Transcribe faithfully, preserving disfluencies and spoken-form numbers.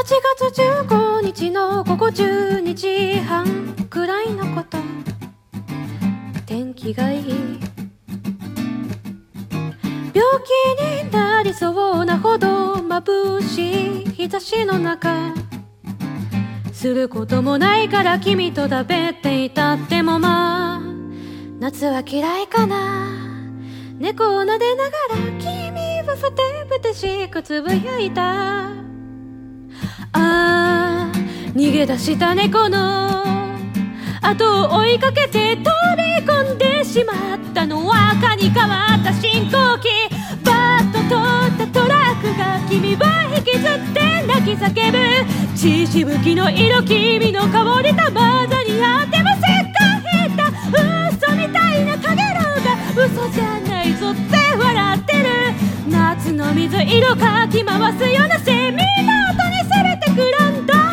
ちがつじゅうごにちの午後じゅうにじはんくらいのこと。天気がいい。病気になりそうなほど眩しい日差しの中、することもないから君と食べていたってもまあ夏は嫌いかな。猫を撫でながら君はふてぶてしくつぶやいた。ああ逃げ出した猫の後を追いかけて飛び込んでしまったのは赤に変わった信号機。バッと通ったトラックが君を引きずって泣き叫ぶ。血しぶきの色君の香りたまざにあってもせっかへった嘘みたいなかげろうが嘘じゃないぞって笑ってる。夏の水色かき回すようなセミの音に全てくらんだ。